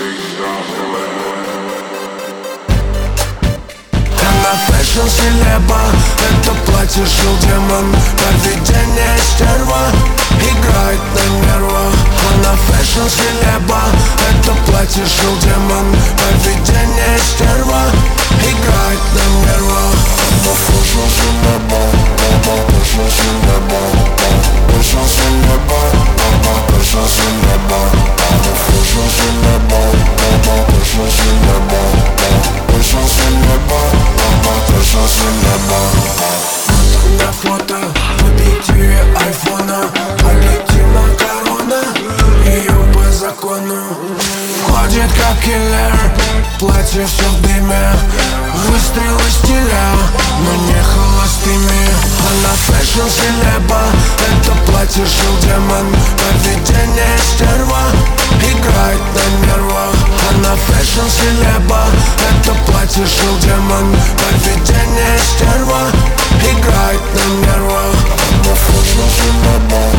Она фэшн селеба, это платье шил демон. Поведение стерва, играет на нервах. Она фэшн селеба, это платье шил демон. Поведение стерва, играет на нервах. Она фэшн селеба, фэшн селеба, фэшн селеба, фэшн селеба. Она фэшн селеба, фэшн селеба, фэшн селеба, фэшн селеба. На фото в объективе айфона, объективная корона, ее по закону. Ходит как киллер, платье все в дыме, выстрелы стиля, но не холостыми. Она фэшн селеба, это платье шил демон. Поведение стерва, играет на нервах. Она фэшн селеба, это платье шил демон. Поведение стерва, играет на нервах. Она фэшн селеба.